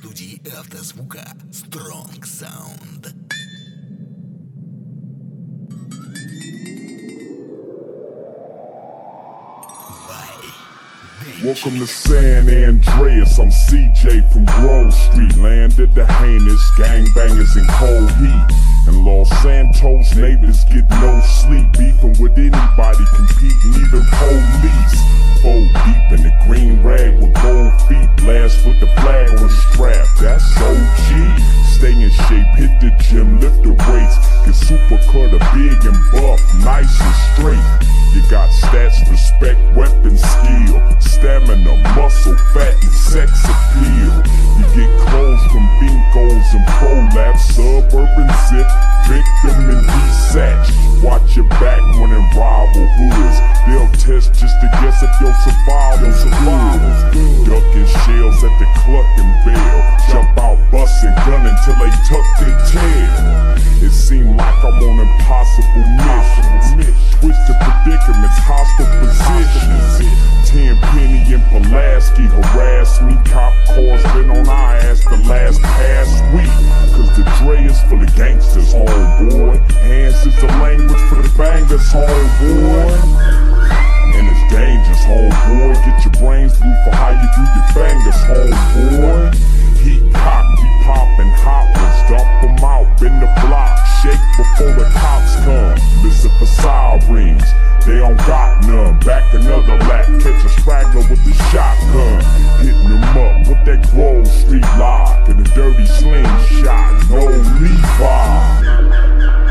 студии автозвука Strong Sound. Welcome to San Andreas, I'm CJ from Grove Street. Landed the heinous gangbangers in cold heat. And Los Santos neighbors get no sleep. Beefing with anybody, competing, even police. Fold deep in the green rag with gold feet. Blast with the flag on the strap, that's OG. Stay in shape, hit the gym, lift the weights. Get super cutter, big and buff, nice and straight. You got stats, respect, weapon, skill, stamina, muscle, fat, and sex appeal. You get clothes from Binkos and Prolapse, Suburban Zip, Victim and Desatch. Watch your back when in rival hoods. They'll test just to guess if your survival's good. Ducking shells at the Cluck and Bell. Jump out, bustin' gun until they tuck their tail. It seemed like I'm on impossible missions. Twisted predicaments, hostile positions. Tenpenny and Pulaski harass me. Cop cars been on our ass the last past week. Cause the Dre is full of gangsters, homeboy. Hands is the language for the bangers, homeboy. And it's dangerous, homeboy. Get your brains blue for how you do your bangers, homeboy. Heat cock, we poppin' hot ones, dump them out in the block. Shake before the cops come. Listen for sirens, they don't got none. Back another lap, catch a straggler with the shotgun. Hitting them up with that Grove Street lock and a dirty slingshot. No Levi.